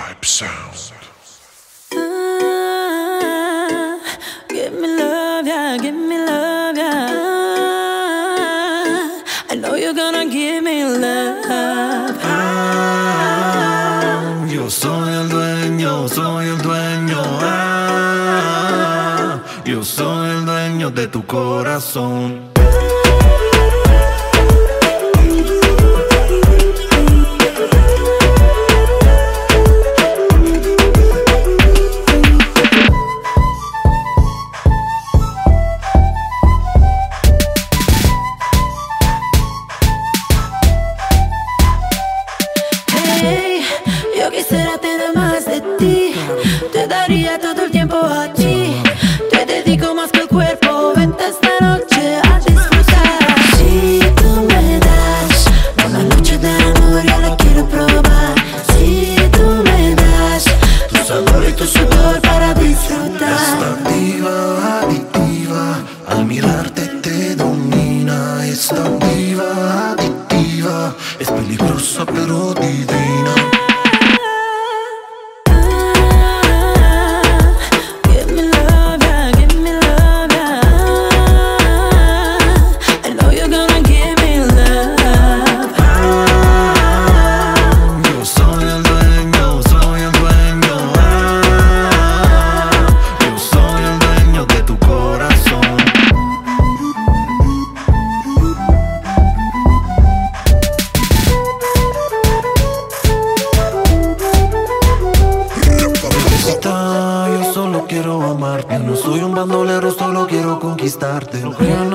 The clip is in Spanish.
Vibe Sound. Give me love, yeah, give me love, yeah. I know you're gonna give me love. Yo soy el dueño, soy el dueño. Yo soy el dueño de tu corazón. Yo quisiera tener más de ti. Te daría todo el tiempo a ti. Te dedico más que el cuerpo. Vente esta noche a disfrutar. Si tú me das una noche de amor, yo la quiero probar. Si tú me das tu sabor y tu sudor para disfrutar. Esta diva adictiva, al mirarte te domina. Esta diva adictiva es peligrosa pero divina. Yo solo quiero amarte. No soy un bandolero, solo quiero conquistarte.